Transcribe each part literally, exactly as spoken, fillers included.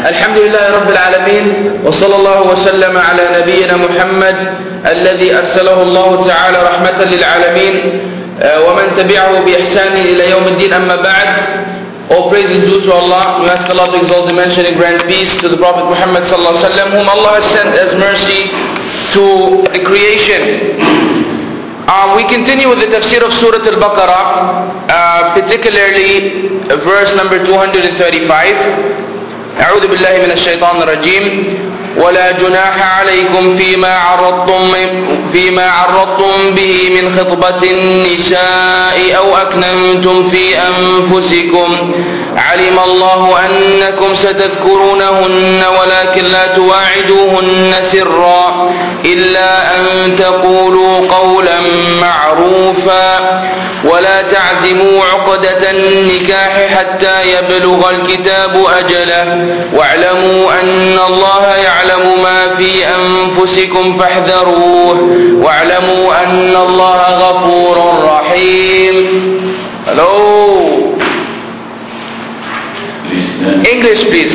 الحمد لله رب العالمين وصلى الله وسلم على نبينا محمد الذي أرسله الله تعالى رحمة للعالمين ومن تبعه بإحسان إلى يوم الدين أما بعد. All praise is due to Allah. We ask Allah to exalt the mention and grant peace to the Prophet Muhammad sallallahu alaihi wasallam, whom Allah has sent as mercy to the creation. Um, we continue with the tafsir of Surah Al-Baqarah, uh, particularly verse number two hundred thirty-five. أعوذ بالله من الشيطان الرجيم. ولا جناح عليكم فيما عرضتم فيما عرضتم به من خطبة النساء أو أكننتم في أنفسكم علم الله أنكم ستذكرونهن ولكن لا تواعدوهن سرا إلا أن تقولوا قولا معروفا ولا تعزموا عقدة النكاح حتى يبلغ الكتاب أجله واعلموا أن الله يعلم ما في أنفسكم فاحذروه واعلموا أن الله غفور رحيم. Hello. English please.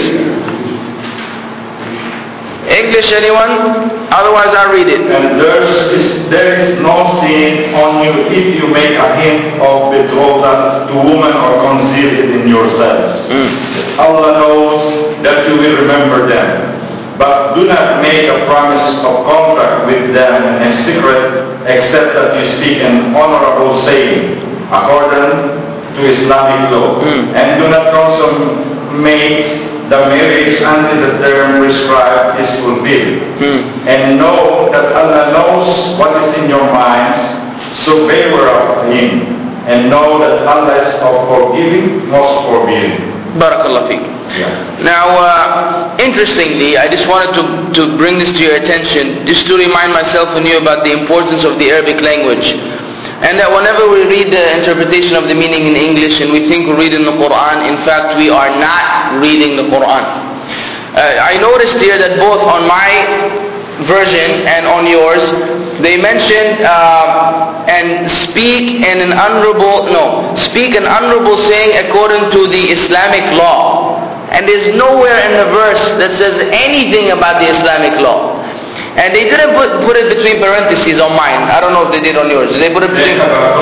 English anyone? Otherwise I'll read it. And there is, there is no sin on you if you make a hint of betrothal to woman or conceal it in yourselves. Mm. Allah knows that you will remember them. But do not make a promise of contract with them in secret except that you speak an honorable saying according to Islamic law. Mm. And do not consummate the marriage until the term prescribed is fulfilled. Hmm. And know that Allah knows what is in your minds, so beware of Him. And know that Allah is of forgiving, most forgiving. Barakallah feek. Yeah. Now, uh, interestingly, I just wanted to, to bring this to your attention, just to remind myself and you about the importance of the Arabic language. And that whenever we read the interpretation of the meaning in English and we think we're reading the Quran, in fact we are not reading the Quran. Uh, I noticed here that both on my version and on yours, they mentioned uh, and speak in an honorable, no, speak an honorable saying according to the Islamic law. And there's nowhere in the verse that says anything about the Islamic law. And they didn't put, put it between parentheses on mine. I don't know if they did on yours. Did they put it between?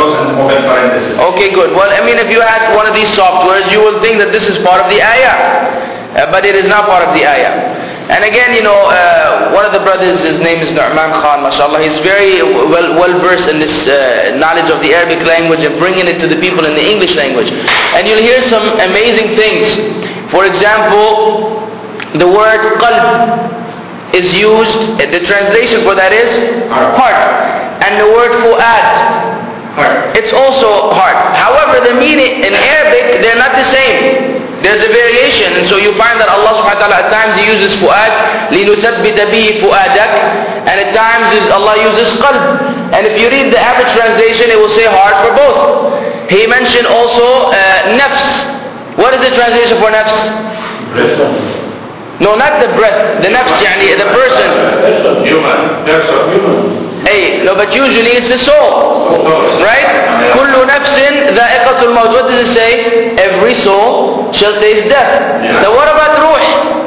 Okay, good. Well, I mean, if you had one of these softwares, you will think that this is part of the ayah. Uh, but it is not part of the ayah. And again, you know, uh, one of the brothers, his name is Nu'man Khan, mashallah. He's very well, well versed in this uh, knowledge of the Arabic language and bringing it to the people in the English language. And you'll hear some amazing things. For example, the word qalb is used, the translation for that is heart. heart. And the word fu'ad, heart. It's also heart. However, the meaning in Arabic, they're not the same. There's a variation. And so you find that Allah subhanahu wa ta'ala at times He uses fu'ad, لِنُثَبِّتَ بِهِ فُؤَادَكَ, and at times Allah uses qalb. And if you read the average translation, it will say heart for both. He mentioned also uh, nafs. What is the translation for nafs? Breath. No, not the breath. The nafs, yani, the person. That's a human. That's a human. Hey, no, but usually it's the soul. Right? كُلُّ نَفْسٍ ذَائِقَةُ الْمَوْتِ. What does it say? Every soul shall taste death. Yeah. So what about ruh?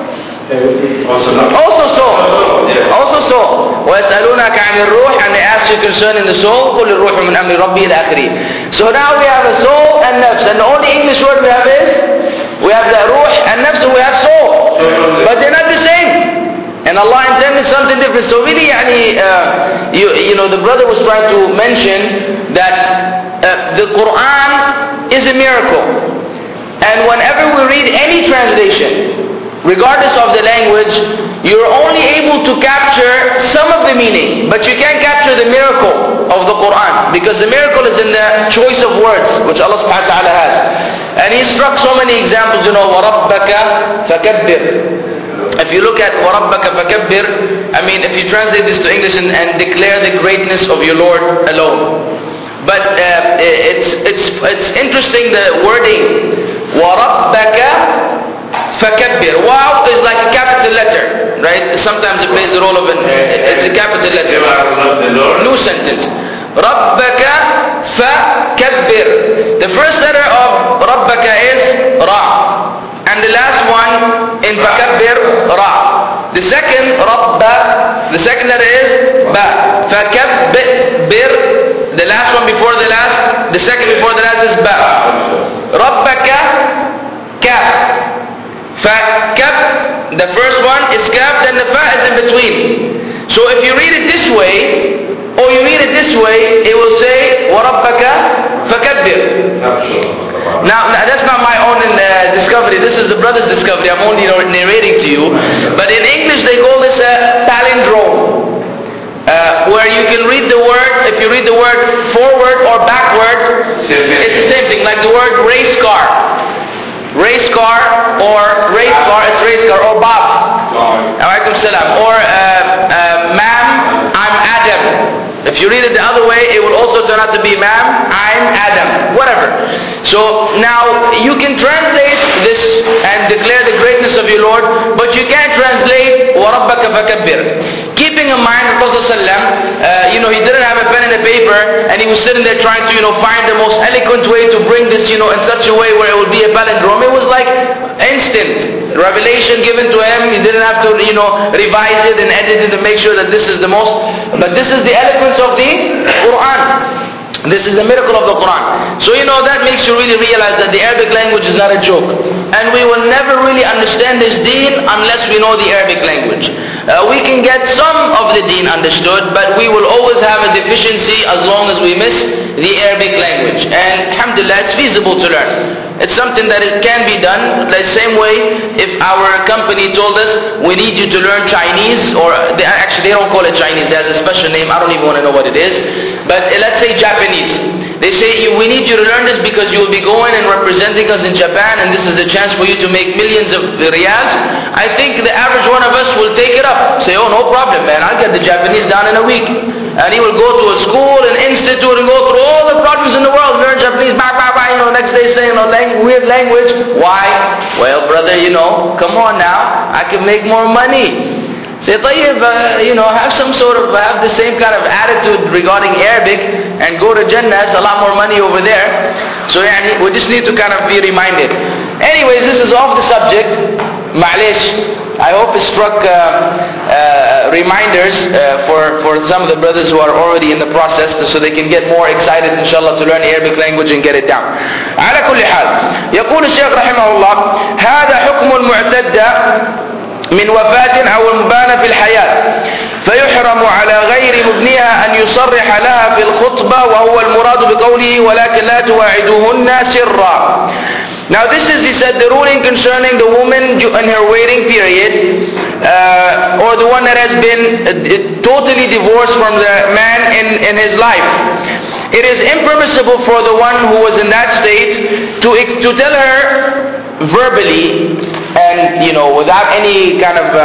Also soul. Also soul. وَيَسْأَلُونَكَ عَنِ الرُّوحِ, and they ask you concerning the soul. قُلِ الرُّوحُ مِنْ أَمْرِ رَبِّهِ إِلَى آخِرِهِ. So now we have a soul and nafs. And the only English word we have is, we have the ruh and nafs, and we have soul. But they're not the same. And Allah intended something different. So really, yani, uh, you, you know, the brother was trying to mention that uh, the Quran is a miracle. And whenever we read any translation, regardless of the language, you're only able to capture some of the meaning, but you can't capture the miracle of the Quran, because the miracle is in the choice of words which Allah subhanahu wa ta'ala has. And He struck so many examples, you know, وَرَبَّكَ فَكَبِّرْ. If you look at وَرَبَّكَ فَكَبِّرْ, I mean, if you translate this to English and, and declare the greatness of your Lord alone. But uh, it's, it's, it's interesting the wording. وَرَبَّكَ فَكَبِّرْ. Wow is like a capital letter, right? Sometimes it plays the role of an, it's a capital letter. New sentence. رَبَّكَ فَكَبِّرْ. The first letter of رَبَّكَ is Ra. And the last one in فكبر ra. The second rabba, the second letter is ba. فكبر, the last one before the last, the second before the last is ba. ربك kaf. فكب, the first one is kaf, then the fa is in between. So if you read it this way, or you read it this way, it will say وَرَبَّكَ فَكَبِّرْ. Now, that's not my own uh, discovery. This is the brother's discovery. I'm only narrating to you. But in English, they call this a palindrome, uh, where you can read the word. If you read the word forward or backward, it's the same thing. Like the word race car, race car or race car. It's race car or Bob. Alaikum salam. Or uh, uh, ma'am, I'm Adam. If you read it the other way, it will also turn out to be ma'am, I'm Adam, whatever. So now you can translate this and declare the greatness of your Lord, but you can't translate وَرَبَّكَ فَكَبِّرْ. Keeping in mind the Prophet ﷺ, uh, you know, he didn't have a pen and a paper, and he was sitting there trying to, you know, find the most eloquent way to bring this, you know, in such a way where it would be a palindrome. It was like instant revelation given to him. He didn't have to, you know, revise it and edit it to make sure that this is the most, but this is the eloquence of the Quran. This is the miracle of the Quran. So you know, that makes you really realize that the Arabic language is not a joke. And we will never really understand this deen unless we know the Arabic language. Uh, we can get some of the deen understood, but we will always have a deficiency as long as we miss the Arabic language. And alhamdulillah, it's feasible to learn. It's something that it can be done. The same way, if our company told us, we need you to learn Chinese, or they, actually they don't call it Chinese, there's a special name, I don't even want to know what it is. But uh, let's say Japanese. They say, we need you to learn this because you will be going and representing us in Japan, and this is a chance for you to make millions of riyals. I think the average one of us will take it up. Say, oh, no problem, man, I'll get the Japanese down in a week. And he will go to a school, an institute, and go through all the problems in the world, learn Japanese, bah, bah, bah, you know, next day saying, you know, lang- weird language. Why? Well, brother, you know, come on now, I can make more money. Say, uh, you know, have some sort of, have the same kind of attitude regarding Arabic and go to Jannah. It's a lot more money over there. So yeah, we just need to kind of be reminded. Anyways, this is off the subject. Ma'lish. I hope it struck uh, uh, reminders uh, for, for some of the brothers who are already in the process, so they can get more excited inshallah to learn the Arabic language and get it down. على كل حال يقول الشيخ رحمه الله هذا حكم المعتدة من وفاة أو المبانة في الحياة فيحرم على غير مبنيها أن يصرح لها في الخطبة وهو المراد بقوله ولكن لا تواعدوهن سرا. Now this is, he said, the ruling concerning the woman in her waiting period, uh, or the one that has been uh, totally divorced from the man in, in his life. It is impermissible for the one who was in that state to, to tell her verbally and, you know, without any kind of uh,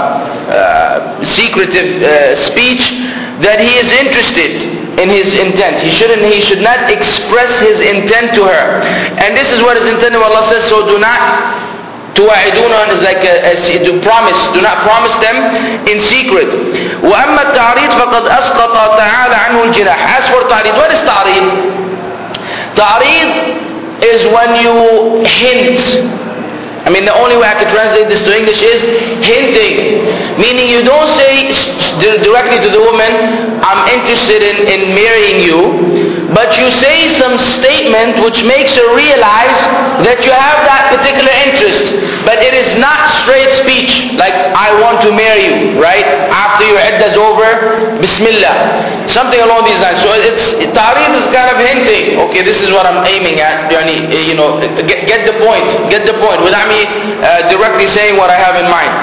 uh, secretive uh, speech that he is interested in his intent. He shouldn't, he should not express his intent to her. And this is what is intended when Allah says, so do not, tuwa'iduna is like a, a, to promise, do not promise them in secret. وَأَمَّا التَّعْرِيض فَقَدْ أَسْقَطَ تَعَالَى عَنْهُ الْجِنَاحِ. As for ta'reed, what is ta'reed? Ta'reed is when you hint. I mean, the only way I could translate this to English is hinting. Meaning you don't say directly to the woman, I'm interested in, in marrying you, but you say some statement which makes her realize that you have that particular interest. But it is not straight speech, like, I want to marry you, right? After your iddah is over, Bismillah. Something along these lines. So it's, ta'reed is kind of hinting, okay, this is what I'm aiming at, you know, get, get the point, get the point, without me uh, directly saying what I have in mind.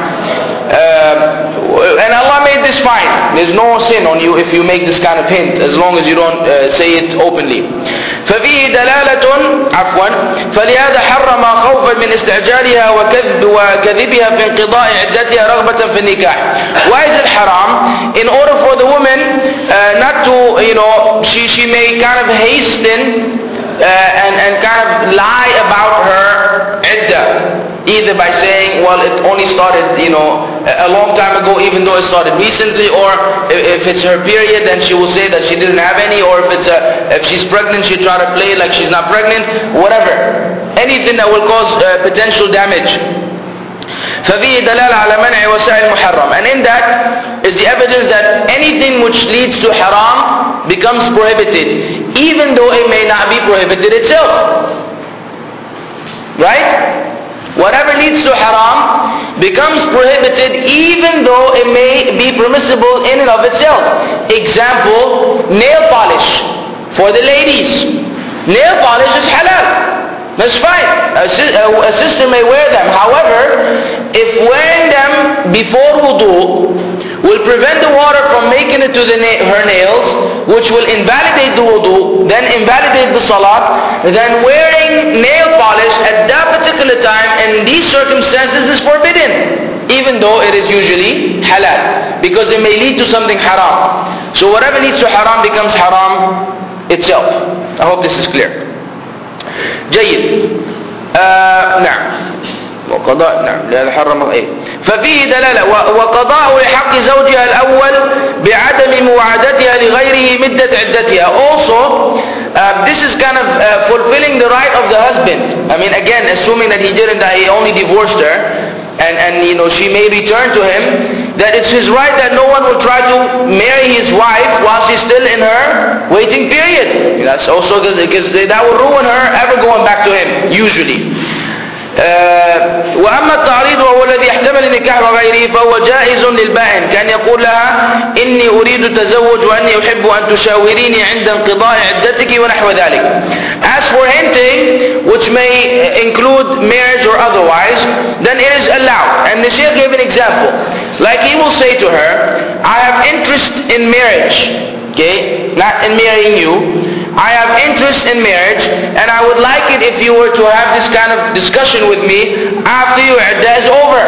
Uh, and Allah made this fine. There's no sin on you if you make this kind of hint, as long as you don't uh, say it openly. ففيه دلالة عفوا فلهذا حرم خوفا من استعجالها وكذب وكذبها في انقضاء عدتها رغبة في النكاح. Why is it haram? In order for the woman uh, not to, you know, she, she may kind of hasten uh, and, and kind of lie about her iddah. Either by saying, well, it only started, you know, a long time ago, even though it started recently, or if it's her period, then she will say that she didn't have any, or if it's a, if she's pregnant, she'll try to play like she's not pregnant, whatever. Anything that will cause uh, potential damage. ففيه دلالة على منع وسائل محرم. And in that is the evidence that anything which leads to haram becomes prohibited, even though it may not be prohibited itself. Right? Whatever leads to haram becomes prohibited even though it may be permissible in and of itself. Example, nail polish for the ladies. Nail polish is halal. That's fine. A, a sister may wear them. However, if wearing them before wudu will prevent the water from making it to the na- her nails, which will invalidate the wudu, then invalidate the salat, then wearing nail polish at that particular time in these circumstances is forbidden, even though it is usually halal, because it may lead to something haram. So whatever leads to haram becomes haram itself. I hope this is clear. جيد. آه نعم. وقضاء نعم لهذا حرم ايه ففيه دلالة وقضاء لحق زوجها الأول بعدم مواعدتها لغيره مدة عدتها. Also uh, this is kind of uh, fulfilling the right of the husband. I mean, again, assuming that he didn't, that he only divorced her, and and you know she may return to him, that it's his right that no one will try to marry his wife while she's still in her waiting period. That's also because that will ruin her ever going back to him usually. أه وأما التعريض وهو الذي يحتمل النكاح وغيره فهو جائز للبائن، كان يقول لها إني أريد التزوج وأني أحب أن تشاوريني عند انقضاء عدتك ونحو ذلك. As for hinting, which may include marriage or otherwise, then it is allowed. And the Shaykh gave an example. Like he will say to her, I have interest in marriage, okay, not in marrying you. I have interest in marriage, and I would like it if you were to have this kind of discussion with me after your iddah is over.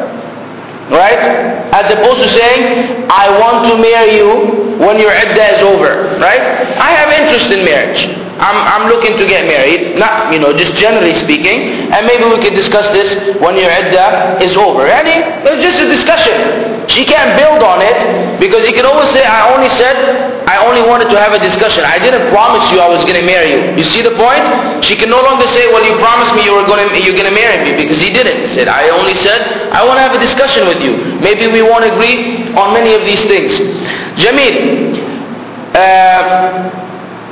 Right? As opposed to saying, I want to marry you when your iddah is over. Right? I have interest in marriage. I'm, I'm looking to get married. Not, you know, just generally speaking. And maybe we can discuss this when your iddah is over. And it's just a discussion. She can't build on it, because you can always say, I only said, I only wanted to have a discussion. I didn't promise you I was going to marry you. You see the point? She can no longer say, well, you promised me you were going to, you're going to marry me, because he didn't. He said, I only said, I want to have a discussion with you. Maybe we won't agree on many of these things. Jamil. Uh,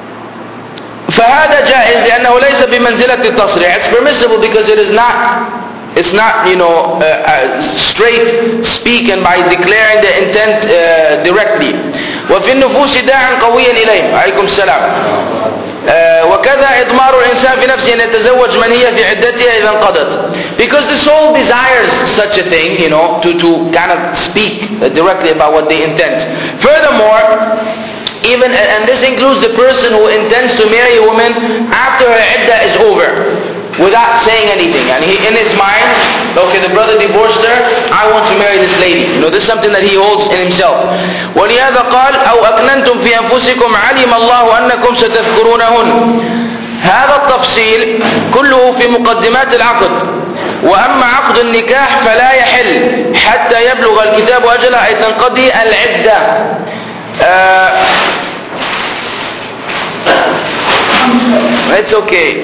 فهذا جائز لأنه ليس بمنزلة التصريح. It's permissible because it is not It's not, you know, uh, uh, straight speaking by declaring the intent uh, directly. وفي النفوس داعٍ قويا إليه. عليكم السلام. uh, وكذا إضمار الإنسان في نفسه أن يتزوج من هي في عدتها إذا انقضت. Because the soul desires such a thing, you know, to, to kind of speak directly about what they intend. Furthermore, even, and this includes the person who intends to marry a woman after her iddah is over, without saying anything, and he, in his mind, okay, the brother divorced her, I want to marry this lady. You know, this is something that he holds in himself. ولهذا قال أو أكننتم في أنفسكم علم الله أنكم ستذكرونهن. هذا التفصيل كله في مقدمات العقد. وأما عقد النكاح فلا يحل حتى يبلغ الكتاب أجله أي تنقضي العدة. Uh, it's okay.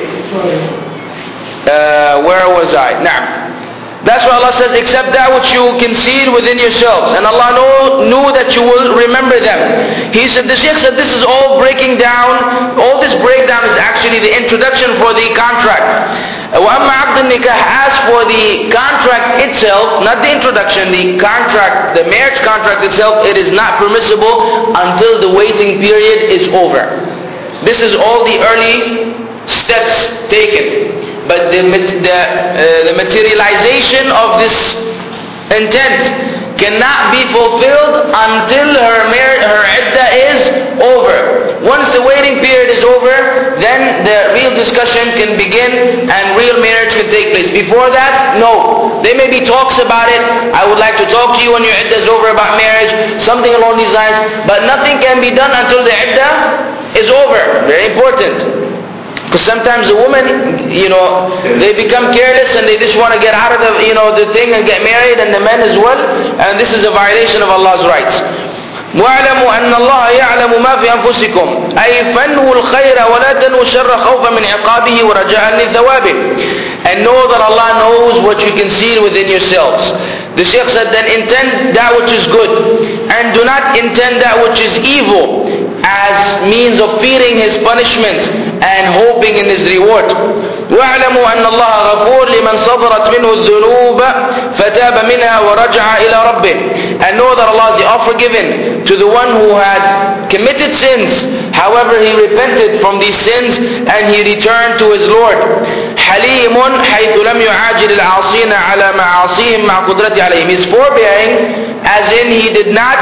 Uh, where was I? Now, that's why Allah says, except that which you conceal within yourselves. And Allah know, knew that you will remember them. He said, the Shaykh said, this is all breaking down, all this breakdown is actually the introduction for the contract. وَأَمَّا عَقْدُ النِّكَاحِ, as for the contract itself, not the introduction, the contract, the marriage contract itself, it is not permissible until the waiting period is over. This is all the early steps taken. But the, the, uh, the materialization of this intent cannot be fulfilled until her marriage, her iddah is over. Once the waiting period is over, then the real discussion can begin and real marriage can take place. Before that, no. There may be talks about it. I would like to talk to you when your iddah is over about marriage, something along these lines. But nothing can be done until the iddah is over. Very important. Because sometimes the women, you know, they become careless and they just want to get out of the, you know, the thing and get married, and the men as well. And this is a violation of Allah's rights. واعلموا أن الله يعلم ما في أنفسكم أي فانووا الخير ولا تنووا الشر خوفا من عقابه ورجاء لثوابه. And know that Allah knows what you conceal within yourselves. The Shaykh said, then intend that which is good and do not intend that which is evil as means of fearing His punishment and hoping in His reward. واعلموا أن الله غفور لمن صبرت منه الذنوب فتاب منها ورجع إلى ربه. And know that Allah is the all-forgiving to the one who had committed sins, however he repented from these sins and he returned to his Lord. حليم حيث لم يعاجل العاصين على معاصيهم مع قدرته عليهم. He is forbearing as in he did not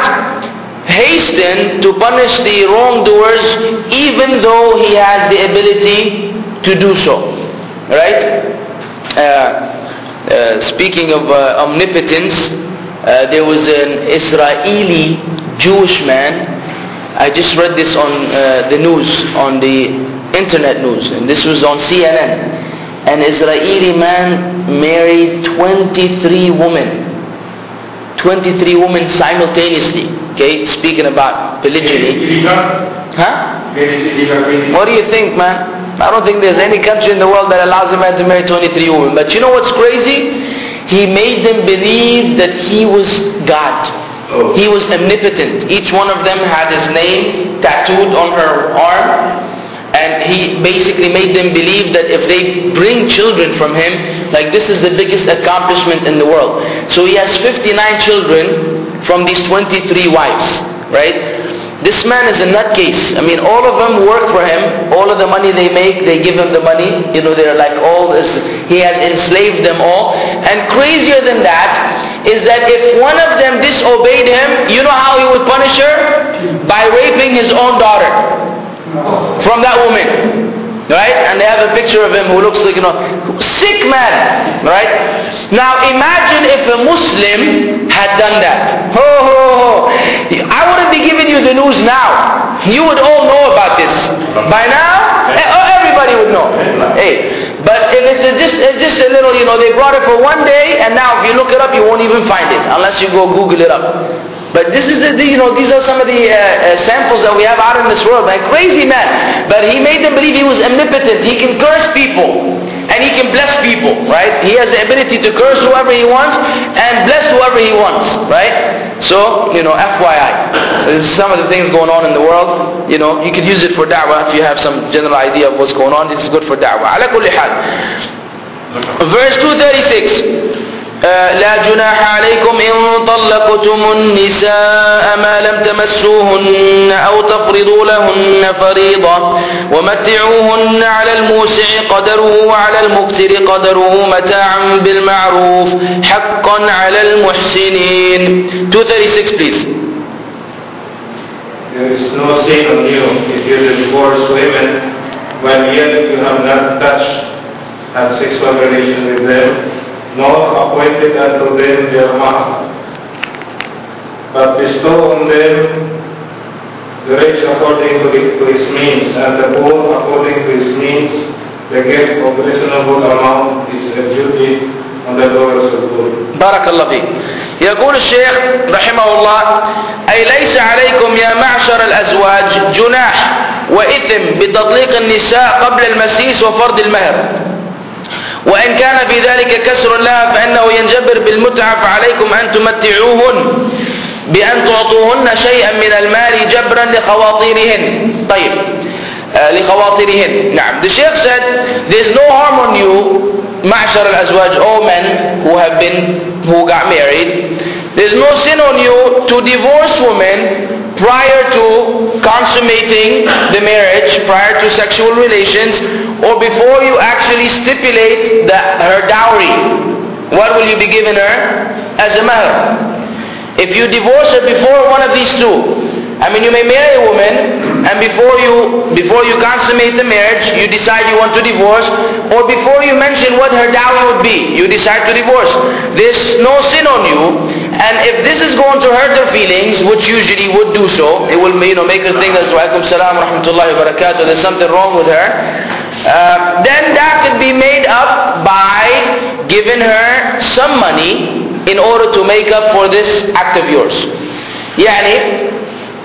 hasten to punish the wrongdoers even though he has the ability to do so. Right? Uh, uh, speaking of uh, omnipotence, uh, there was an Israeli Jewish man. I just read this on uh, the news, on the internet news, and this was on C N N. An Israeli man married twenty-three women. twenty-three women simultaneously. Okay, speaking about polygyny. Huh? What do you think, man? I don't think there's any country in the world that allows a man to marry twenty-three women. But you know what's crazy? He made them believe that he was God. He was omnipotent. Each one of them had his name tattooed on her arm. And he basically made them believe that if they bring children from him, like this is the biggest accomplishment in the world. So he has fifty-nine children from these twenty-three wives, right? This man is a nutcase. I mean, all of them work for him. All of the money they make, they give him the money. You know, they're like all this. He has enslaved them all. And crazier than that is that if one of them disobeyed him, you know how he would punish her? By raping his own daughter from that woman. Right? And they have a picture of him who looks like, you know, sick man. Right? Now imagine if a Muslim had done that. Ho ho ho. I wouldn't be giving you the news now. You would all know about this. By now, everybody would know. Hey. But if it's a, just, it's just a little, you know, they brought it for one day, and now if you look it up, you won't even find it unless you go Google it up. But this is the, you know, these are some of the uh, uh, samples that we have out in this world. Like crazy man, but he made them believe he was omnipotent. He can curse people and he can bless people, right? He has the ability to curse whoever he wants and bless whoever he wants, right? So, you know, F Y I. So this is some of the things going on in the world. You know, you could use it for da'wah if you have some general idea of what's going on. This is good for da'wah. Ala kulli hal. Verse two thirty-six. لا جناح عليكم إن طلقتم النساء ما لم تمسوهن أو تفرضوا لهن فريضة ومتعوهن على الموسع قدره وعلى المقتر قدره متاعا بالمعروف حقا على المحسنين. two thirty-six please. There is no sin on you if you divorce women when yet you have not touched, had sexual relations with them, nor appointed unto them their mahar, but bestow on them the rich according to, the, to his means, and the poor according to his means. The gift of reasonable amount is a duty on the daughters of good. بارك الله فيك. يقول الشيخ رحمه الله: أي ليس عليكم يا معشر الأزواج جناح وإثم بتطليق النساء قبل المسيس وفرض المهر، وإن كان في ذلك كسر لها فإنه ينجبر بالمتعة، فعليكم أن تمتعوهن بأن تعطوهن شيئا من المال جبرا لخواطرهن. طيب uh, لخواطرهن. نعم. The Shaykh said there is no harm on you, معشر الأزواج, all men who have been, who got married. There is no sin on you to divorce women prior to consummating the marriage, prior to sexual relations, or before you actually stipulate the, her dowry. What will you be giving her as a mahr? If you divorce her before one of these two, I mean, you may marry a woman, and before you before you consummate the marriage, you decide you want to divorce, or before you mention what her dowry would be, you decide to divorce. There's no sin on you, and if this is going to hurt her feelings, which usually would do so, it will, you know, make her think that Waalaikum Salam wa Rahmatullahi wa Barakatuh, there's something wrong with her. Uh, then that could be made up by giving her some money in order to make up for this act of yours. Yani,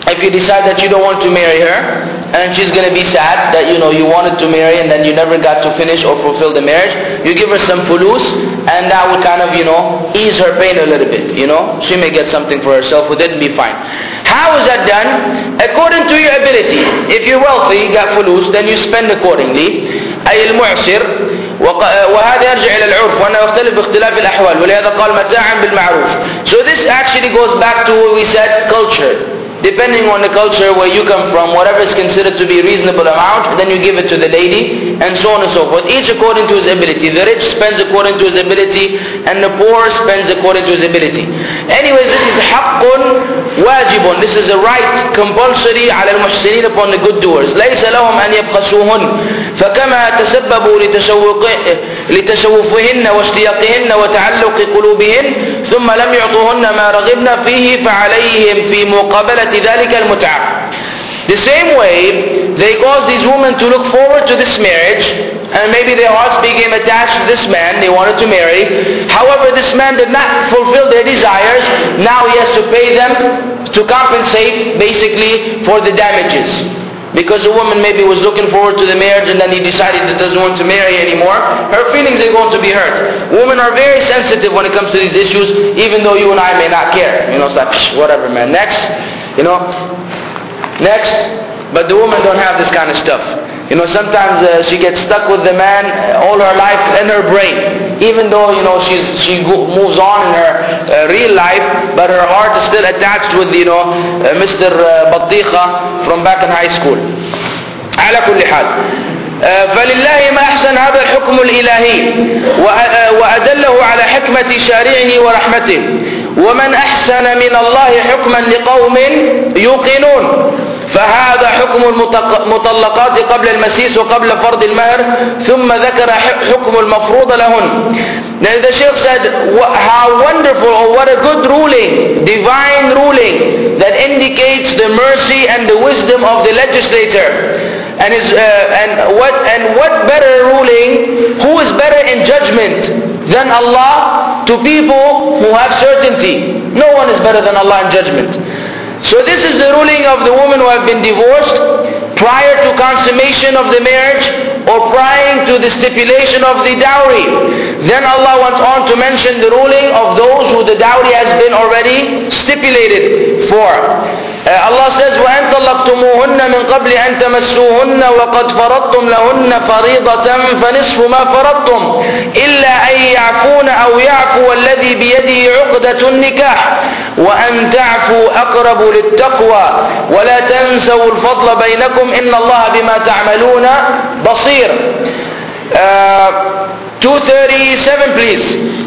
if you decide that you don't want to marry her, and she's going to be sad that, you know, you wanted to marry and then you never got to finish or fulfill the marriage, you give her some fulus, and that would kind of, you know, ease her pain a little bit, you know. She may get something for herself with it and be fine. How is that done? According to your ability. If you're wealthy, you got fulus, then you spend accordingly. أي المعسر، وهذا يرجع إلى العرف وأنه يختلف باختلاف الأحوال، ولهذا قال متاعا بالمعروف. So this actually goes back to what we said, culture. Depending on the culture where you come from, whatever is considered to be a reasonable amount, then you give it to the lady, and so on and so forth. Each according to his ability. The rich spends according to his ability, and the poor spends according to his ability. Anyways, this is حق واجب. This is a right compulsory على المحسنين upon the good doers. ليس لهم أن يبخسوهن، فكما تسببوا لتشوفهن واشتياقهن وتعلق قلوبهن ثم لم يعطوهن ما رغبن فيه فعليهم في مقابلة ذلك المتعة. The same way, they caused these women to look forward to this marriage, and maybe their hearts became attached to this man they wanted to marry. However, this man did not fulfill their desires. Now he has to pay them to compensate, basically, for the damages. Because a woman maybe was looking forward to the marriage and then he decided he doesn't want to marry anymore, her feelings are going to be hurt. Women are very sensitive when it comes to these issues, even though you and I may not care. You know, it's like, psh, whatever, man. Next, you know, next. But the women don't have this kind of stuff. You know, sometimes uh, she gets stuck with the man all her life in her brain. Even though, you know, she's, she go, moves on in her uh, real life, but her heart is still attached with, you know, uh, Mister Uh, Battiqa from back in high school. على كل حال. فلله ما أحسن هذا الحكم الإلهي وأدله على حكمة شارعه ورحمته. ومن أحسن من الله حكما لقوم يوقنون. فهذا حكم المطلقات قبل المسيس وقبل فرض المهر ثم ذكر حكم المفروض لهن. Now the Shaykh said, how wonderful, or what a good ruling, divine ruling that indicates the mercy and the wisdom of the legislator. And is uh, and what and what better ruling? Who is better in judgment than Allah to people who have certainty? No one is better than Allah in judgment. So this is the ruling of the women who have been divorced prior to consummation of the marriage or prior to the stipulation of the dowry. Then Allah went on to mention the ruling of those who the dowry has been already stipulated for. Uh, Allah says, وَأَن طَلَّقْتُمُوهُنَّ مِنْ قَبْلِ أَن تَمَسُّوهُنَّ وَقَدْ فَرَضْتُمْ لَهُنَّ فَرِيضَةً فَنِصْفُ مَا فَرَضْتُمْ إِلَّا أَن يَعْفُونَ أَوْ يَعْفُوَ الَّذِي بِيَدِهِ عُقْدَةُ النِّكَاحِ وَأَن تَعْفُوا أَقْرَبُ لِلتَّقْوَى وَلَا تَنْسَوُا الْفَضْلَ بَيْنَكُمْ إِنَّ اللَّهَ بِمَا تَعْمَلُونَ بَصِيرٌ. uh, two thirty-seven please.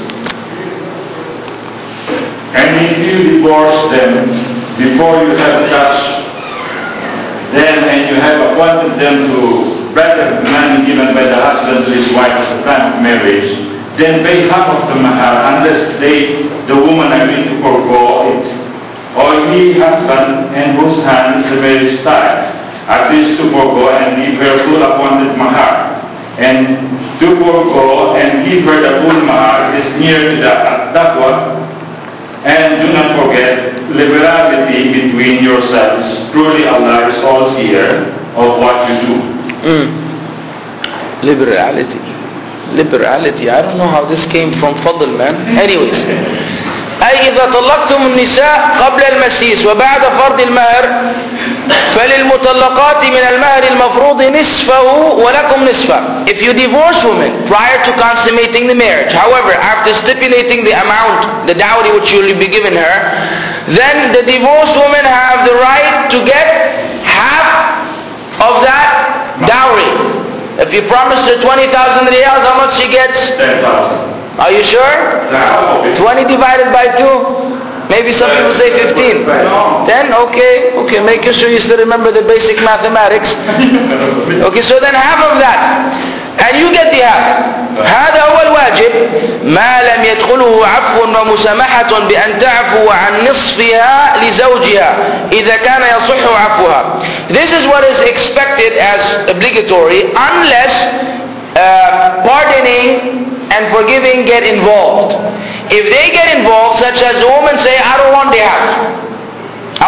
And if you divorce them before you have touched them and you have appointed them to better money given by the husband to his wife at the time of marriage, then pay half of the mahar unless they, the woman agree to forego it, or he husband in whose hands the marriage tied agrees to forego and give her full appointed mahar. And to forego and give her the full mahar is near to the taqwa. And do not forget liberality between yourselves. Truly Allah is all seer of what you do. Mm. Liberality. Liberality. I don't know how this came from Fadl, man. Anyways. أي إذا طلقتم النساء قبل المسيس وبعد فرض المهر فللمطلقات من المهر المفروض نصفه ولكم نصفه. If you divorce women prior to consummating the marriage, however, after stipulating the amount, the dowry which you will be given her, then the divorced women have the right to get half of that dowry. If you promise her twenty thousand riyals, how much she gets? ten thousand. Are you sure? twenty divided by two? Maybe some people say fifteen. ten? Okay. Okay, make sure you still remember the basic mathematics. Okay, so then half of that. And you get the half. هذا هو الواجب ما لم يدخله عفو ومسامحة بأن تعفو عن نصفها لزوجها إذا كان يصح عفوها. This is what is expected as obligatory unless uh, pardoning and forgiving get involved. If they get involved, such as the woman say, I don't want the half, I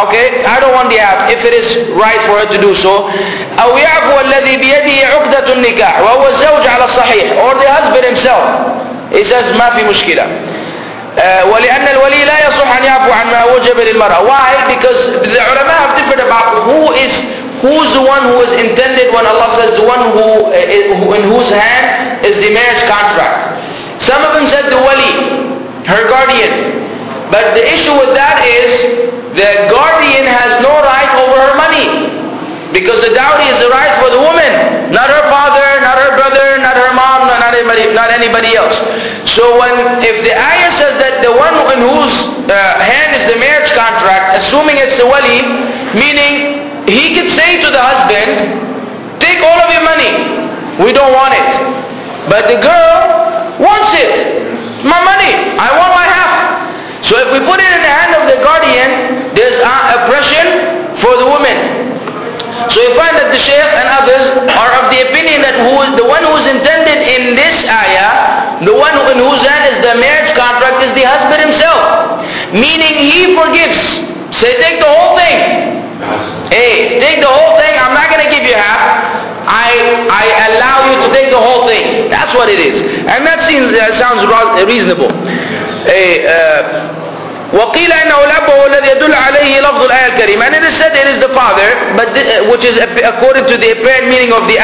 okay, I don't want the half if it is right for her to do so. أو يعفو الذي بيده عقدة النكاح وهو الزوج على الصحيح, or the husband himself. He says ما في مشكلة. Uh, ولأن الولي لا يصح أن يعفو عن ما وجب للمرأة. Why? Because the ulama have differed about who is who's the one who is intended when Allah says the one who, uh, in whose hand is the marriage contract. Some of them said the wali, her guardian. But the issue with that is the guardian has no right over her money. Because the dowry is the right for the woman, not her father, not her brother, not her mom, not anybody, not anybody else. So when, if the ayah says that the one in whose uh, hand is the marriage contract, assuming it's the wali, meaning he could say to the husband, take all of your money, we don't want it. But the girl wants it. It's my money, I want my half. So if we put it in the hand of the guardian, there's uh, oppression for the woman. So you find that the Shaykh and others are of the opinion that who is the one who is intended in this ayah, the one in whose hand is the marriage contract, is the husband himself. Meaning he forgives. Say, take the whole thing. Hey, take the whole thing. I'm not going to give you half. I I allow you to take the whole thing. That's what it is. And that seems that sounds reasonable. Hey, uh, وقيل إنه الأب هو الذي يدل عليه لفظ الآية الكريمة, and it is said it is the father, but the, which is according to the apparent meaning of the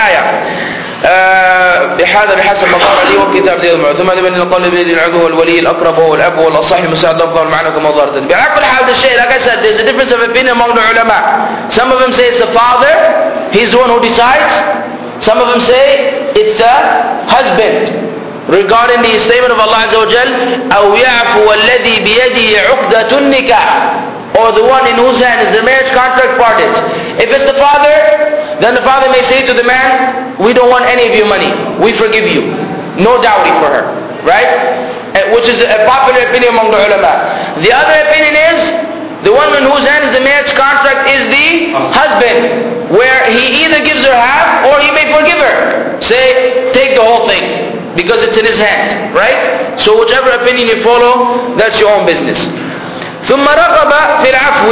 ayah. بهذا بحسب ما قال لي والكتاب دي المعلوم ثم لمن القول بيد العدو والولي الأقرب هو الأب والأصح المساعد لفظه المعنى كما ظهرت. على كل حال الشيء, like I said, there's a difference of opinion among the ulama. Some of them say it's the father, he's the one who decides. Some of them say it's the husband. Regarding the statement of Allah Azza wa Jal, أو يعفو الذي بيده عقدة النكاح, or the one in whose hand is the marriage contract parted. If it's the father, then the father may say to the man, we don't want any of your money, we forgive you, no dowry for her, right? Which is a popular opinion among the ulama. The other opinion is the one in whose hand is the marriage contract is the husband, where he either gives her half or he may forgive her. Say, take the whole thing, because it's in his hand, right? So whichever opinion you follow, that's your own business. ثم رغب في العفو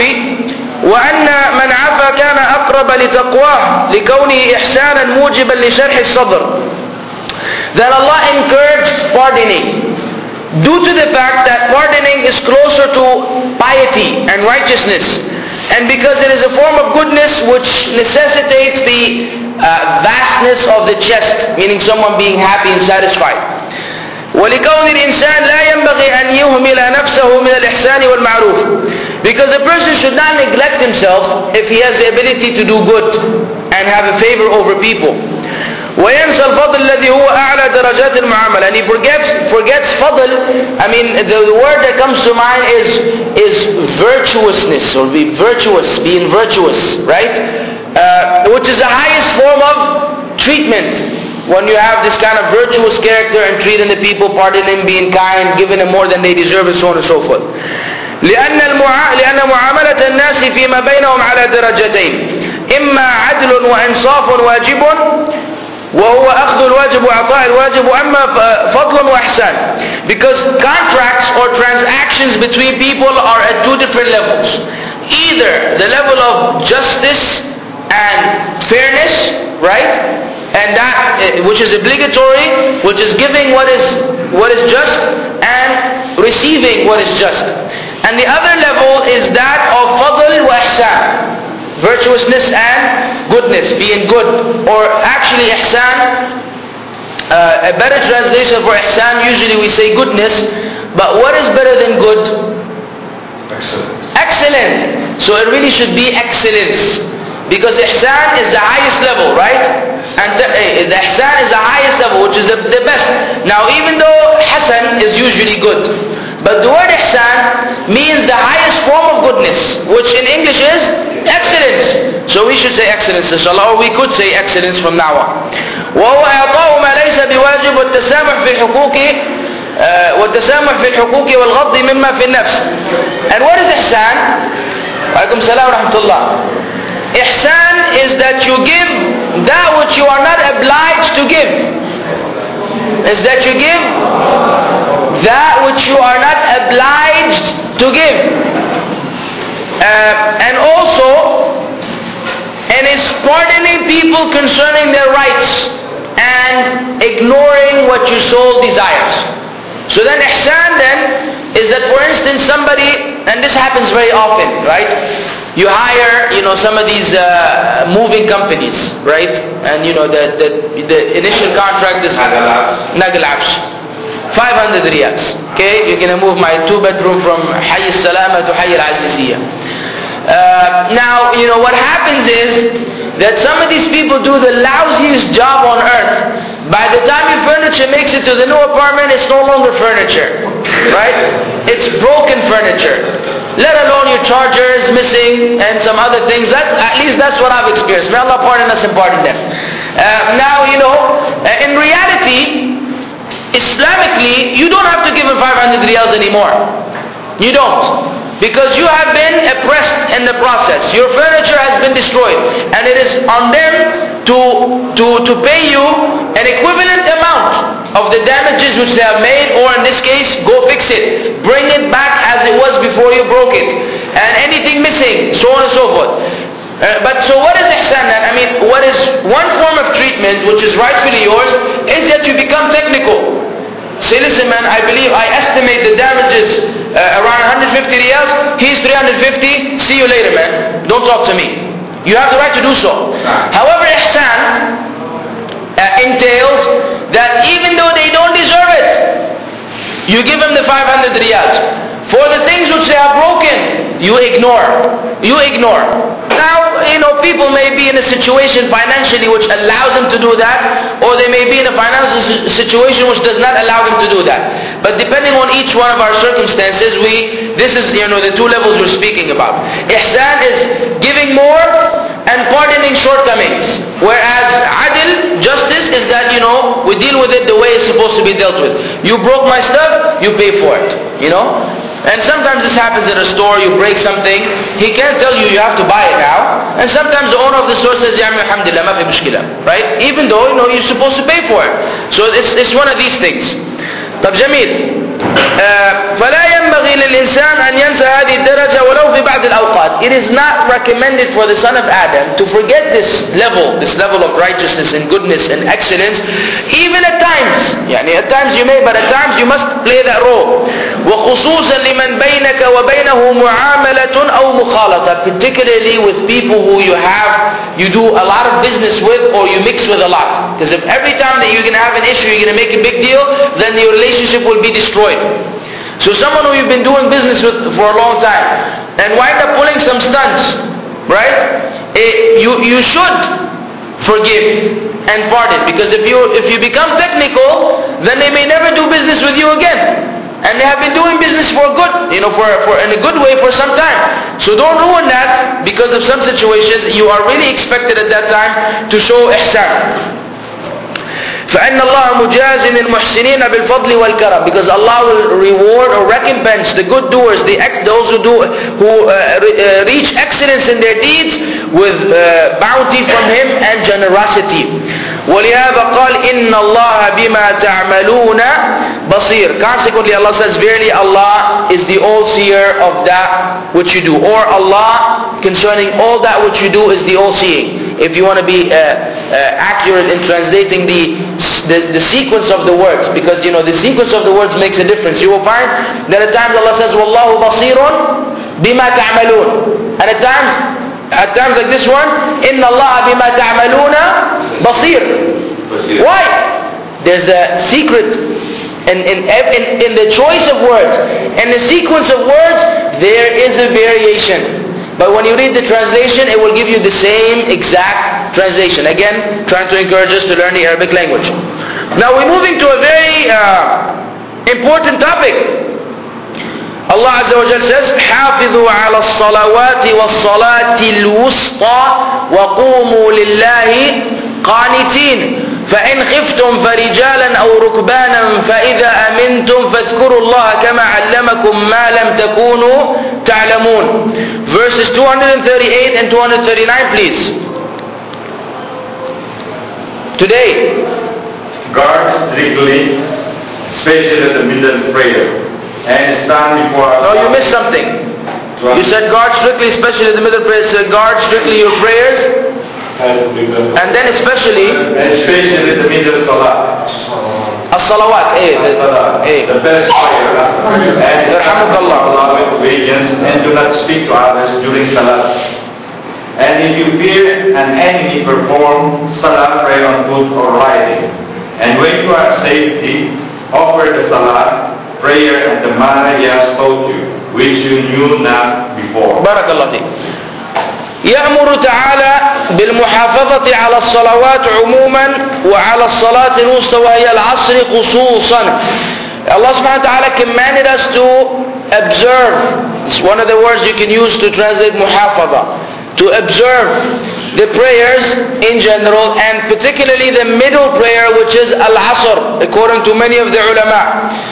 وأن من عفا كان أقرب لتقواه لكونه إحسانا موجبا لشرح الصدر. That Allah encouraged pardoning due to the fact that pardoning is closer to piety and righteousness, and because it is a form of goodness which necessitates the Uh, vastness of the chest, meaning someone being happy and satisfied. ولكون الإنسان لا ينبغي أن يهمل نفسه من الإحسان والمعروف, because a person should not neglect himself if he has the ability to do good and have a favor over people. وينسى الفضل الذي هو أعلى درجات المعاملة, and he forgets forgets فضل. I mean, the, the word that comes to mind is is virtuousness, or be virtuous, being virtuous, right? Uh, which is the highest form of treatment, when you have this kind of virtuous character and treating the people, pardoning, being kind, giving them more than they deserve, and so on and so forth. لأن المعا... لأن معاملة الناس فيما بينهم على درجتين, إما عدل وإنصاف واجب وهو أخذ الواجب وإعطاء الواجب, وأما فضل وإحسان. Because contracts or transactions between people are at two different levels. Either the level of justice and fairness, right? And that which is obligatory, which is giving what is what is just and receiving what is just. And the other level is that of fadl wa ihsan, virtuousness and goodness, being good. Or actually ihsan, uh, a better translation for ihsan, usually we say goodness, but what is better than good? Excellent. Excellent. So it really should be excellence. Because ihsan is the highest level, right? And the, uh, the ihsan is the highest level, which is the, the best. Now even though hasan is usually good, but the word ihsan means the highest form of goodness, which in English is excellence. So we should say excellence, inshallah, or we could say excellence from now on. وهو إعطاء ما ليس بواجب والتسامح في الحقوق والتسامح في الحقوق والغض مما في النفس. And what is ihsan? Alaikum salam wa rahmatullah. Ihsan is that you give that which you are not obliged to give. Is that you give that which you are not obliged to give. Uh, and also, and is pardoning people concerning their rights and ignoring what your soul desires. So then ihsan then is that, for instance, somebody, and this happens very often, right? You hire, you know, some of these uh, moving companies, right? And you know, the, the, the initial contract is Nagalabs. five hundred riyals. Okay, you're going to move my two bedroom from Hayy al-Salama to Hayy al-Aziziyya. Uh, now, you know, what happens is that some of these people do the lousiest job on earth. By the time your furniture makes it to the new apartment, it's no longer furniture, right? It's broken furniture. Let alone your charger is missing and some other things. That's, at least that's what I've experienced. May Allah pardon us and pardon them. Uh, now, you know, uh, in reality, Islamically, you don't have to give him five hundred riyals anymore. You don't. Because you have been oppressed in the process. Your furniture has been destroyed. And it is on them to, to, to pay you an equivalent amount of the damages which they have made, or in this case, go fix it. Bring it back as it was before you broke it. And anything missing, so on and so forth. Uh, but so what is ihsan then? I mean, what is one form of treatment which is rightfully yours is that you become technical. Say, listen man, I believe, I estimate the damages uh, around one hundred fifty riyals, he's three hundred fifty, see you later man, don't talk to me. You have the right to do so. However, ihsan uh, entails that even though they don't deserve it, you give them the five hundred riyals. For the things which they are broken, you ignore. You ignore. Now, you know, people may be in a situation financially which allows them to do that, or they may be in a financial situation which does not allow them to do that. But depending on each one of our circumstances, we, this is, you know, the two levels we're speaking about. Ihsan is giving more and pardoning shortcomings. Whereas adil, justice, is that, you know, we deal with it the way it's supposed to be dealt with. You broke my stuff, you pay for it. You know? And sometimes this happens at a store, you break something, he can't tell you you have to buy it now. And sometimes the owner of the store says, Ya alhamdulillah, ma fi mushkila. Right? Even though, you know, you're supposed to pay for it. So it's, it's one of these things. طب جميل. فلا ينبغي للإنسان أن ينسى هذه الدرجة ولو في بعض الأوقات. It is not recommended for the son of Adam to forget this level, this level of righteousness and goodness and excellence, even at times. يعني at times you may, but at times you must play that role. وخصوصا لمن بينك وبينه معاملة أو مخالطة, particularly with people who you have, you do a lot of business with, or you mix with a lot. Because if every time that you're going to have an issue, you're going to make a big deal, then your relationship will be destroyed. So someone who you've been doing business with for a long time and wind up pulling some stunts, right? It, you, you should forgive and pardon, because if you, if you become technical, then they may never do business with you again. And they have been doing business for good, you know, for, for in a good way for some time. So don't ruin that because of some situations. You are really expected at that time to show ihsan. فَإِنَّ اللَّهَ مُجَازٍ الْمُحْسِنِينَ بِالْفَضْلِ وَالْكَرَمِ, because Allah will reward or recompense the good doers, the those who do who uh, re, uh, reach excellence in their deeds with uh, bounty from Him and generosity. وَلِهَذَا قَالْ إِنَّ اللَّهَ بِمَا تَعْمَلُونَ بَصِيرٌ. Consequently, Allah says, verily Allah is the all-seer of that which you do. Or Allah, concerning all that which you do, is the all-seeing. If you want to be uh, uh, accurate in translating the, the the sequence of the words, because you know the sequence of the words makes a difference. You will find that at times Allah says, "Wallahu basirun bima ta'malun," and at times, at times like this one, "Inna Allah bima ta'maluna basir." Why? There's a secret in in, in in the choice of words, in the sequence of words. There is a variation. But when you read the translation, it will give you the same exact translation. Again, trying to encourage us to learn the Arabic language. Now we're moving to a very uh, important topic. Allah Azza wa Jal says, حافظوا على الصلوات والصلاة الوسطى وقوموا لله قانتين فإن خفتم فرجالا أو ركبانا فإذا أمنتم فاذكروا الله كما علمكم ما لم تكونوا تعلمون. Verses two thirty-eight and two thirty-nine, please. Today, guard strictly, especially at the middle prayer, and stand before Allah. No, you missed something. You said guard strictly, especially the middle prayers. So guard strictly your prayers. And then especially. Especially the middle salah. As-salawat. Eh, the, eh. The best prayer. And Allah with obedience and do not speak to others during salah. And if you fear an enemy, perform salah prayer on foot or riding. And when you are safety, offer the salah prayer and the manner he has taught you, which you knew not before. بارك الله فيك. يأمر تعالى بالمحافظة على الصلوات عموما وعلى الصلاة الوسطى وهي العصر خصوصا. Allah subhanahu wa ta'ala commanded us to observe. It's one of the words you can use to translate muhafaza. To observe the prayers in general and particularly the middle prayer, which is al-asr, according to many of the ulama.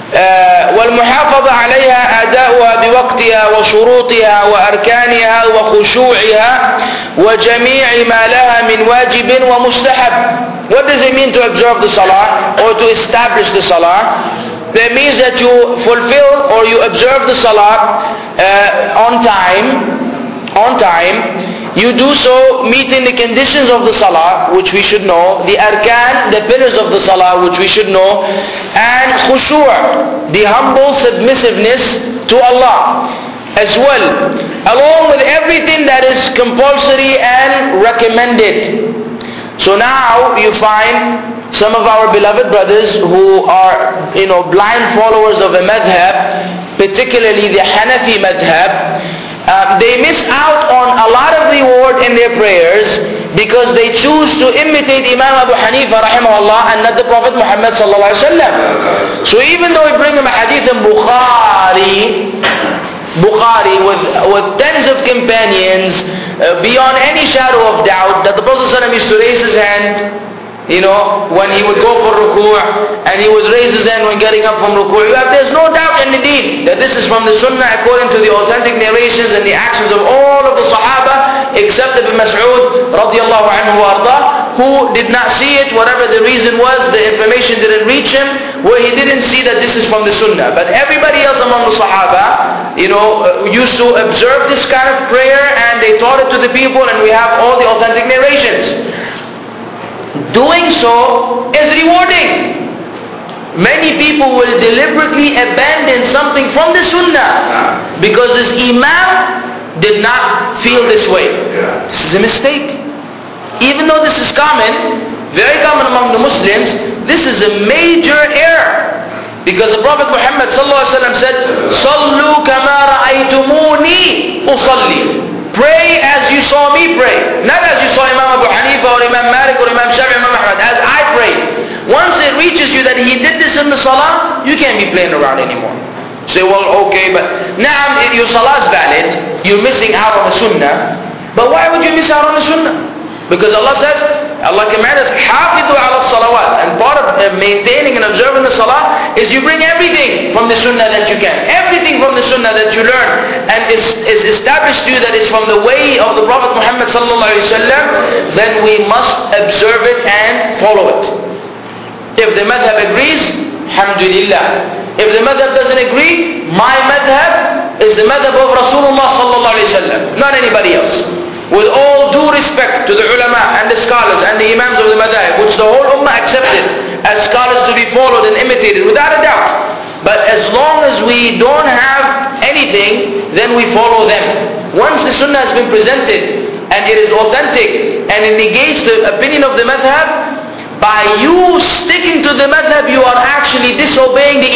والمحافظة عليها أداؤها بوقتها وشروطها وأركانها وخشوعها وجميع ما لها من واجب ومستحب. What does it mean to observe the salah or to establish the salah? That means that you fulfill or you observe the salah uh, on time, on time. You do so meeting the conditions of the salah, which we should know, the arkan, the pillars of the salah, which we should know, and khushu', the humble submissiveness to Allah as well, along with everything that is compulsory and recommended. So now you find some of our beloved brothers who are, you know, blind followers of a madhab, particularly the Hanafi madhab. Uh, they miss out on a lot of reward in their prayers because they choose to imitate Imam Abu Hanifa rahimahullah and not the Prophet Muhammad sallallahu alaihi wasallam. So even though we bring him a hadith in Bukhari, Bukhari with, with tens of companions, uh, beyond any shadow of doubt, that the Prophet sallallahu alaihi wasallam used to raise his hand, you know, when he would go for ruku' and he would raise his hand when getting up from ruku'. There's no doubt in the deen that this is from the sunnah according to the authentic narrations and the actions of all of the Sahaba except Ibn Mas'ud radiallahu anhu arda, who did not see it, whatever the reason was, the information didn't reach him, where he didn't see that this is from the sunnah. But everybody else among the Sahaba, you know, used to observe this kind of prayer and they taught it to the people, and we have all the authentic narrations. Doing so is rewarding. Many people will deliberately abandon something from the sunnah because this imam did not feel this way. This is a mistake. Even though this is common, very common among the Muslims, this is a major error. Because the Prophet Muhammad sallallahu alaihi wasallam said, "Sallu kama ra'aytumuni usalli." Pray as you saw me pray. Not as you saw Imam Abu Hanifa or Imam Malik or Imam Shafi or Imam Ahmad. As I prayed. Once it reaches you that he did this in the salah, you can't be playing around anymore. Say, well, okay, but now if your salah is valid, you're missing out on the sunnah. But why would you miss out on the sunnah? Because Allah says, Allah commands us, حافظوا على الصلوات. And part of uh, maintaining and observing the salah is you bring everything from the sunnah that you can. Everything from the sunnah that you learn and is, is established to you that is from the way of the Prophet Muhammad sallallahu alaihi wasallam, then we must observe it and follow it. If the madhab agrees, alhamdulillah. If the madhab doesn't agree, my madhab is the madhab of Rasulullah sallallahu alaihi wasallam, not anybody else. With all due respect to the ulama and the scholars and the imams of the madhab, which the whole ummah accepted as scholars to be followed and imitated, without a doubt. But as long as we don't have anything, then we follow them. Once the sunnah has been presented and it is authentic and it negates the opinion of the madhab, by you sticking to the madhab, you are actually disobeying the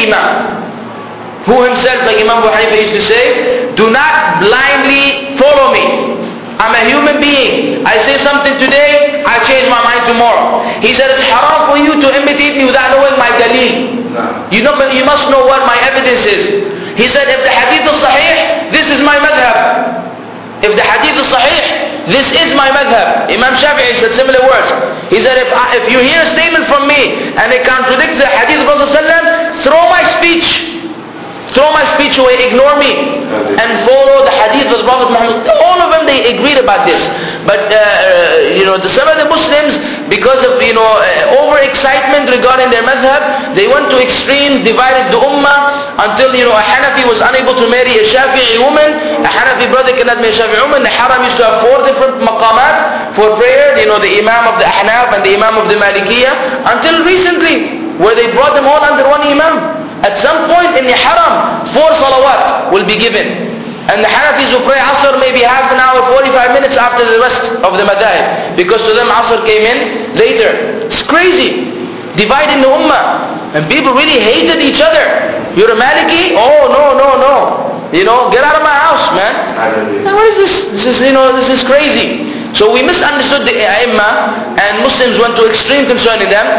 imam, who himself, like Imam Abu Hanifa used to say, do not blindly follow me. I'm a human being. I say something today, I change my mind tomorrow. He said it's haram for you to imitate me without knowing my daleel. No. You know, you must know what my evidence is. He said if the hadith is sahih, this is my madhab. If the hadith is sahih, this is my madhab. Imam Shafi'i said similar words. He said if, I, if you hear a statement from me and it contradicts the hadith of Rasulullah, throw my speech. Throw my speech away, ignore me, and follow the hadith of the Prophet Muhammad. All of them, they agreed about this. But, uh, you know, the, some of the Muslims, because of, you know, uh, overexcitement regarding their madhab, they went to extremes, divided the ummah, until, you know, a Hanafi was unable to marry a Shafi'i woman, a Hanafi brother cannot marry a Shafi'i woman, the Haram used to have four different maqamat for prayer, you know, the Imam of the Ahnaf and the Imam of the Malikiya, until recently, where they brought them all under one Imam. At some point in the Haram, four salawat will be given. And the Hanafis will pray Asr maybe half an hour, forty-five minutes after the rest of the madhab. Because to them Asr came in later. It's crazy. Dividing the ummah. And people really hated each other. You're a Maliki? Oh, no, no, no. You know, get out of my house, man. Now, what is this? This is, you know, this is crazy. So we misunderstood the A'immah, and Muslims went to extreme concerning them.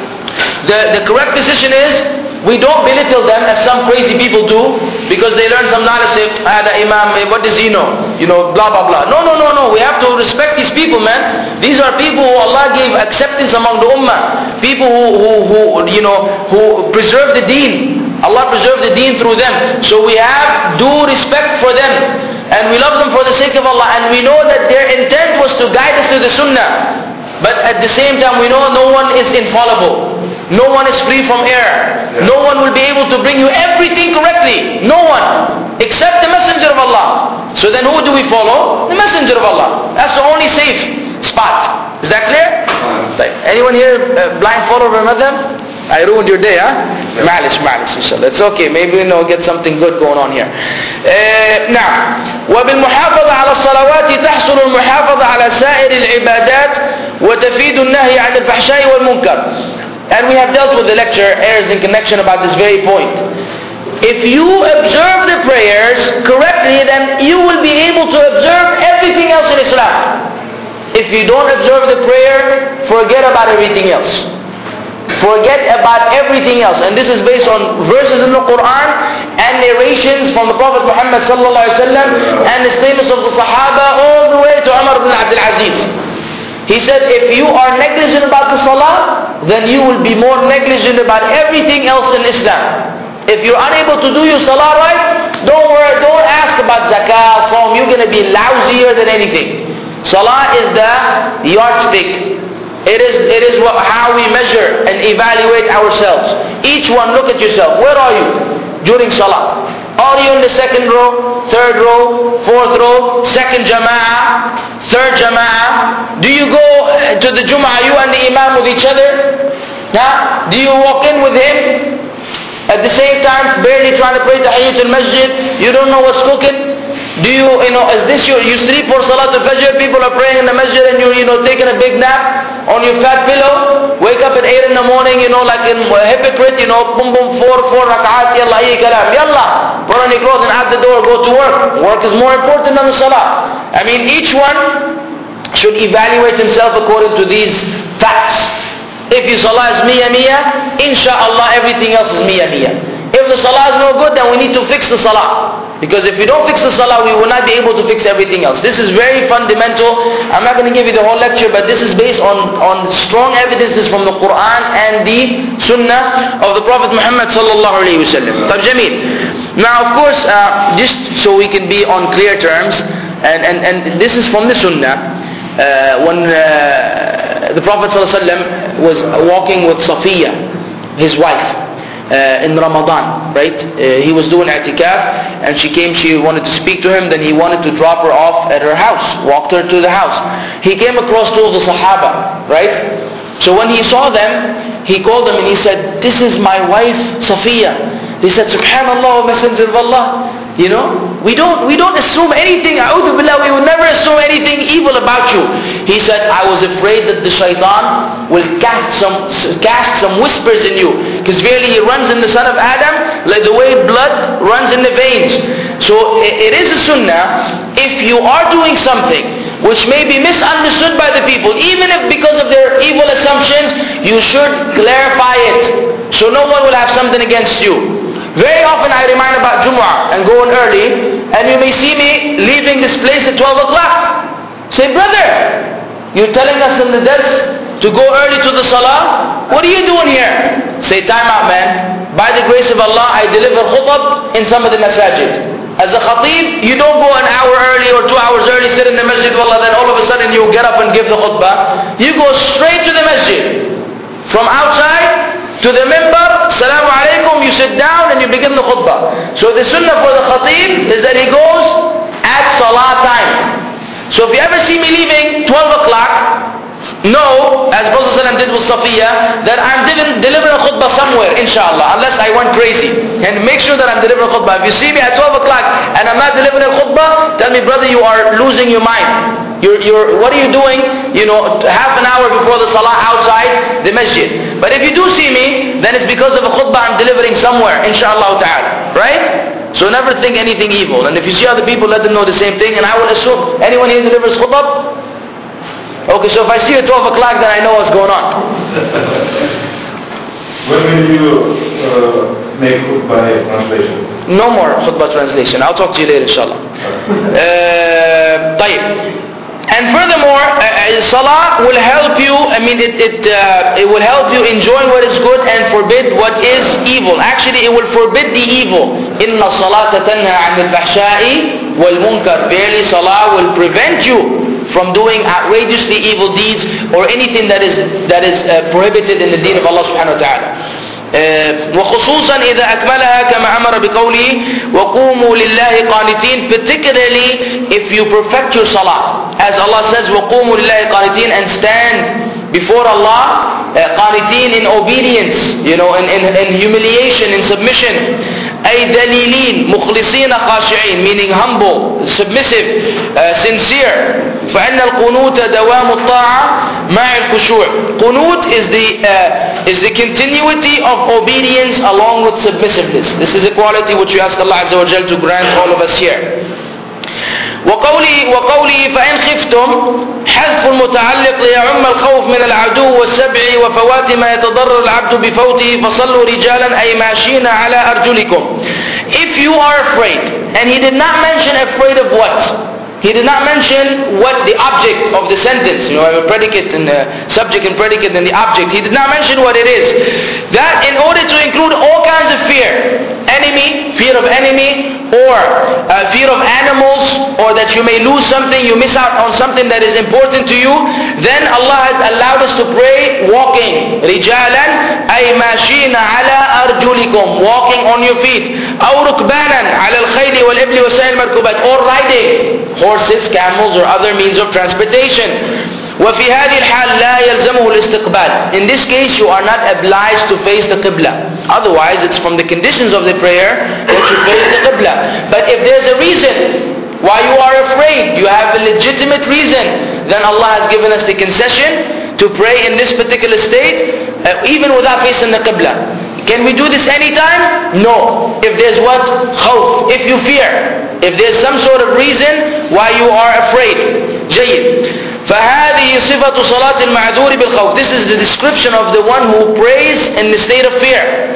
The, the correct decision is, we don't belittle them as some crazy people do, because they learn some knowledge, say, ah, the Imam, what does he know? You know, blah, blah, blah. No, no, no, no. We have to respect these people, man. These are people who Allah gave acceptance among the ummah. People who, who, who you know, who preserve the deen. Allah preserved the deen through them. So we have due respect for them. And we love them for the sake of Allah. And we know that their intent was to guide us to the sunnah. But at the same time, we know no one is infallible. No one is free from error. Yeah. No one will be able to bring you everything correctly. No one. Except the Messenger of Allah. So then who do we follow? The Messenger of Allah. That's the only safe spot. Is that clear? Like, anyone here uh, blind follower of a madhab? I ruined your day, huh? Malish, malish, inshallah. It's okay. Maybe we know get something good going on here. Uh, نعم. وبالمحافظة على الصلوات تحصل المحافظة على سائر العبادات وتفيد النهي عن الفحشاء والمنكر. And we have dealt with the lecture errors in connection about this very point. If you observe the prayers correctly, then you will be able to observe everything else in Islam. If you don't observe the prayer, forget about everything else. Forget about everything else. And this is based on verses in the Quran and narrations from the Prophet Muhammad sallallahu alaihi wasallam and the statements of the Sahaba all the way to Umar ibn Abdul Aziz. He said, if you are negligent about the salah, then you will be more negligent about everything else in Islam. If you're unable to do your salah right, don't worry, don't ask about zakah, psalm. You're going to be lousier than anything. Salah is the yardstick. It is, it is what, how we measure and evaluate ourselves. Each one, look at yourself. Where are you during salah? Are you in the second row, third row, fourth row, second jama'ah, third jama'ah? Do you go to the Jum'ah, you and the Imam with each other? Huh? Do you walk in with him? At the same time, barely trying to pray Tahiyyatul Masjid, you don't know what's cooking? Do you, you know, is this your, you sleep for Salatul Fajr, people are praying in the masjid and you're, you know, taking a big nap on your fat pillow, wake up at eight in the morning, you know, like a hypocrite, you know, boom boom, four, four rak'at, yalla, yi kalam, yalla, put on your clothes and out the door, go to work. Work is more important than the salah. I mean, each one should evaluate himself according to these facts. If your salah is miyah miyah, insha'Allah everything else is miyah miyah. If the salah is no good, then we need to fix the salah. Because if we don't fix the salah, we will not be able to fix everything else. This is very fundamental. I'm not going to give you the whole lecture, but this is based on, on strong evidences from the Quran and the Sunnah of the Prophet Muhammad sallallahu alayhi wa sallam. Tab Jameel. Now of course, uh, just so we can be on clear terms, and, and, and this is from the Sunnah, uh, when uh, the Prophet sallallahu alayhi wa sallam was walking with Safiya, his wife, Uh, in Ramadan, right? Uh, he was doing i'tikaf and she came, she wanted to speak to him, then he wanted to drop her off at her house, walked her to the house. He came across two of the Sahaba, right? So when he saw them, he called them and he said, this is my wife Safiya. He said, Subhanallah, Messenger of Allah. You know, we don't we don't assume anything. A'udhu billah, we would never assume anything evil about you. He said, I was afraid that the shaitan will cast some cast some whispers in you, because really he runs in the son of Adam like the way blood runs in the veins. So it is a sunnah, if you are doing something which may be misunderstood by the people, even if because of their evil assumptions, you should clarify it, so no one will have something against you. Very often I remind about Jumu'ah and going early, and you may see me leaving this place at twelve o'clock. Say, brother, you're telling us in the dars to go early to the salah? What are you doing here? Say, time out, man. By the grace of Allah, I deliver khutbah in some of the masajid. As a khatib, you don't go an hour early or two hours early, sit in the masjid, wallah, then all of a sudden you get up and give the khutbah. You go straight to the masjid. From outside to the minbar, Assalamu alaikum, you sit down and you begin the khutbah. So the sunnah for the khatib is that he goes at salah time. So if you ever see me leaving twelve o'clock, know, as Prophet did with Safiya, that I'm delivering a khutbah somewhere, inshallah, unless I went crazy. And make sure that I'm delivering a khutbah. If you see me at twelve o'clock and I'm not delivering a khutbah, tell me, brother, you are losing your mind. You're, you're, what are you doing, you know, half an hour before the salah outside the masjid? But if you do see me, then it's because of a khutbah I'm delivering somewhere, inshallah ta'ala. Right? So never think anything evil. And if you see other people, let them know the same thing. And I will assume, anyone here delivers khutbah? Okay, so if I see you at twelve o'clock, then I know what's going on. When will you uh, make khutbah translation? No more khutbah translation. I'll talk to you later, inshallah. uh, طيب. And furthermore, uh, salah will help you, I mean, it, it, uh, it will help you enjoy what is good and forbid what is evil. Actually, it will forbid the evil. إِنَّ الصَّلَاةَ تَنْهَى عَنِ الْفَحْشَاءِ وَالْمُنْكَرِ. Barely, salah will prevent you from doing outrageously evil deeds or anything that is that is uh, prohibited in the deen of Allah subhanahu wa ta'ala. Uh, وخصوصا إذا أكملها كما أمر بقوله وقوموا لله قانتين, particularly if you perfect your salah, as Allah says وقوموا لله قانتين, and stand before Allah uh, قانتين, in obedience, you know, in, in, in humiliation, in submission. أي دليلين مخلصين خاشعين, meaning humble, submissive, uh, sincere. فإن القنوت دوام الطاعة مع الخشوع. Qunut is the uh, is the continuity of obedience along with submissiveness. This is a quality which we ask Allah Azza wa Jal to grant all of us here. وقوله وقوله فإن خفتم, حذف المتعلق ليعم الخوف من العدو والسبع وفوات ما يتضرر العبد بفوته فصلوا رجالا أي ماشين على أرجلكم. If you are afraid, and he did not mention afraid of what? He did not mention what the object of the sentence, you know, I have a predicate and a subject and predicate and the object. He did not mention what it is. That in order to include all kinds of fear, enemy, fear of enemy, or uh, fear of animals, or that you may lose something, you miss out on something that is important to you, then Allah has allowed us to pray walking. رِجَالًا أي ماشين على أرجلكم, walking on your feet. أو ركبانا على الخيل والإبل وسائر المركوبات, or riding horses, camels, or other means of transportation. وفي هذه الحال لا يلزمه الاستقبال. In this case, you are not obliged to face the Qibla. Otherwise, it's from the conditions of the prayer that you face the Qibla. But if there's a reason why you are afraid, you have a legitimate reason, then Allah has given us the concession to pray in this particular state, uh, even without facing the Qibla. Can we do this anytime? No. If there's what? Khawf. If you fear. If there's some sort of reason why you are afraid. جيد. فهذه صفة صلاة المعذور بالخوف. This is the description of the one who prays in the state of fear.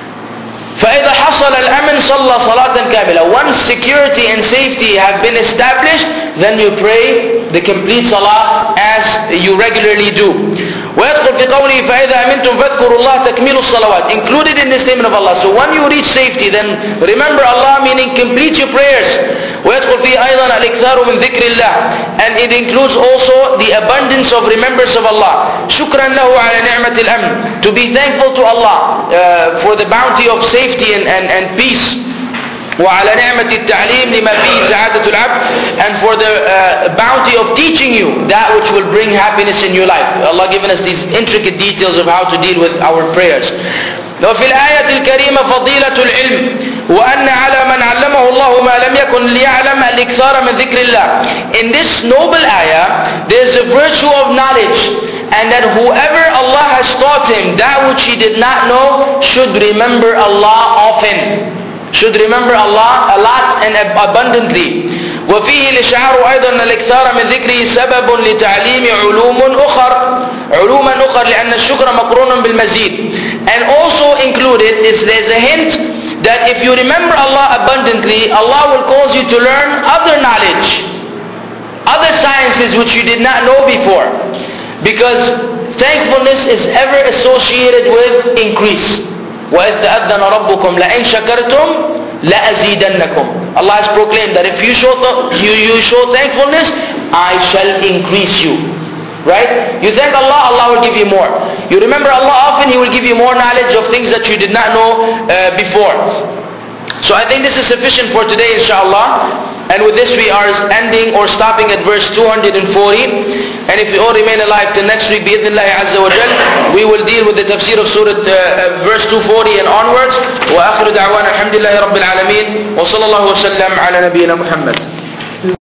فإذا حصل الأمن صلى صلاة كاملة. Once security and safety have been established, then you pray the complete salah as you regularly do. ويدخل في قوله فإذا أمنتم فاذكروا الله تكميل الصلوات. Included in the statement of Allah. So when you reach safety, then remember Allah, meaning complete your prayers. ويدخل فيه أيضا الإكثار من ذكر الله. And it includes also the abundance of remembrance of Allah. شكرا له على نعمة الأمن. To be thankful to Allah uh, for the bounty of safety and, and, and peace. وعلى نعمة التعليم لما فيه سعادة العبد, and for the uh, bounty of teaching you that which will bring happiness in your life. Allah given us these intricate details of how to deal with our prayers. وفي الآية الكريمة فضيلة العلم وأن على من علمه الله ما لم يكن ليعلم الإكثار من ذكر الله. In this noble ayah, there is a virtue of knowledge, and that whoever Allah has taught him that which he did not know should remember Allah often. Should remember Allah a lot and abundantly. وفيه الإشعار أيضا أن الإكثار من ذكره سبب لتعليم علوم أخر علوما أخر لأن الشكر مقرون بالمزيد. And also included is there's a hint that if you remember Allah abundantly, Allah will cause you to learn other knowledge, other sciences which you did not know before, because thankfulness is ever associated with increase. وَإِذْ تَأَذَّنَ رَبُّكُمْ لَإِنْ شَكَرْتُمْ لَأَزِيدَنَّكُمْ. Allah has proclaimed that if you show, th- you, you show thankfulness, I shall increase you. Right? You thank Allah, Allah will give you more. You remember Allah often, He will give you more knowledge of things that you did not know uh, before. So I think this is sufficient for today, inshallah. And with this we are ending or stopping at verse two hundred forty. And if we all remain alive till next week, bi'idhnillahi azza wa jal, we will deal with the tafsir of surah uh, uh, verse two forty and onwards. Wa akhiru da'wana alhamdulillahi rabbil alameen. Wa sallallahu wa sallam ala nabiyyina Muhammad.